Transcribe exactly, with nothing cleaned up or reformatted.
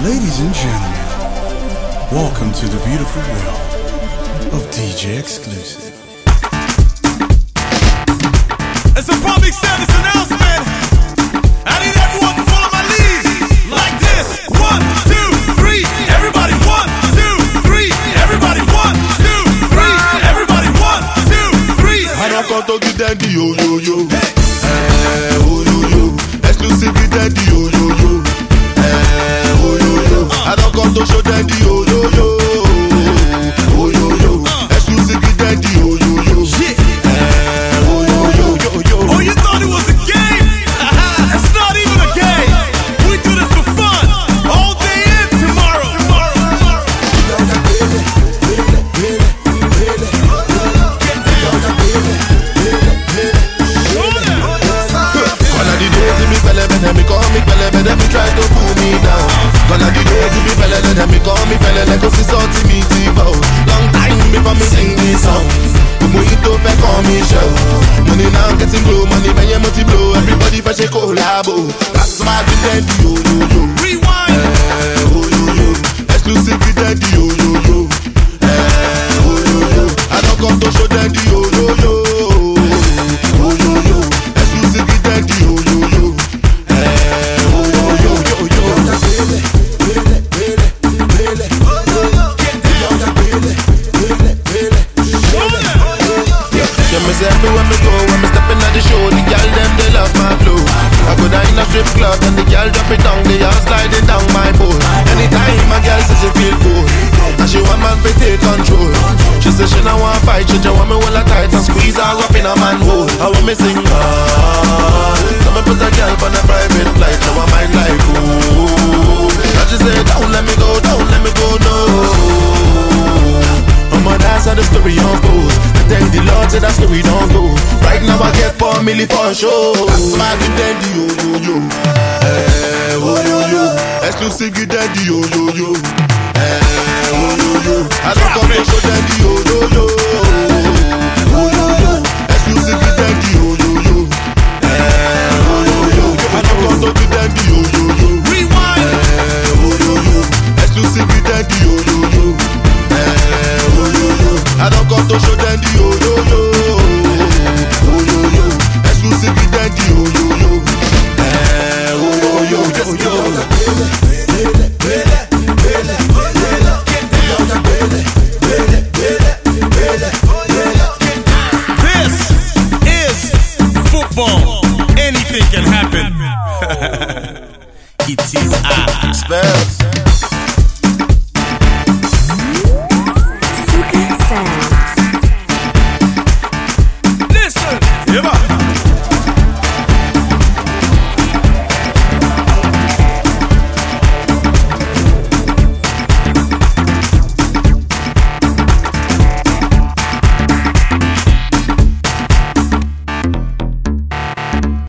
Ladies and gentlemen, welcome to the beautiful world of D J Exclusive. It's a public service announcement. I need everyone to follow my lead. Like this. One, two, three. Everybody. One, two, three. Everybody. One, two, three. Everybody. One, two, three. I don't come to give them the yo yo yo. Eh, oh yo yo. Exclusive give them the yo yo yo. Eh, oh yo yo. I don't come to show them the yo yo yo. Oh yo yo. Exclusive give them the yo yo yo. Eh, oh yo yo yo yo. Oh, you thought it was a game? It's not even a game. We do this for fun. All day and tomorrow. Tomorrow. Tomorrow. Gone are the days if me fella better me call me fella better me try to pull me down. Gone are the days if me fella better me call me fella like go see something me deep out. Long time before me sing this song. Como you don't back on me show. Money now getting blow, money when you multi blow. Everybody fresh a collabo. That's why I do that yo yo yo. Rewind. Eh, oh yo yo. Exclusive with that yo yo yo. Eh, oh yo yo. I don't come to show that yo yo yo. Oh yo yo. Exclusive with that yo yo yo. Eh, oh yo yo yo yo. Yeah, me say everywhere me go, when me stepping at the show, the girl them they love my flow. I go down in a strip club and the girl drop it down, they all sliding down my pole. Anytime my girl says she feel cool, and she want man to take control. She say she not want fight, she just want me hold her tight and squeeze her up in a manhole. I want me sing ah, so me put a girl on a private flight, now I mind like ooh. And she say don't let me go, don't let me go, no. I'ma that's how the story unfolds. I thank the Lord say that story don't go. Right now I get four million for a show. That's why I give them the yo yo yo. Eh, oh yo yo. Exclusive give them the yo yo yo. Eh, oh yo yo. I don't come to show them the yo yo yo. Oh yo yo. Exclusive give them the yo yo yo. Eh, oh yo yo. I don't come to give them the yo yo yo. Rewind. Eh, oh yo yo. Exclusive give them the yo yo yo. I don't come to show them the yo yo yo. Oh yo yo. Exclusive with them the yo yo yo. Eh, oh yo yo yo yo. This is football. Anything can happen. It is I. Spells.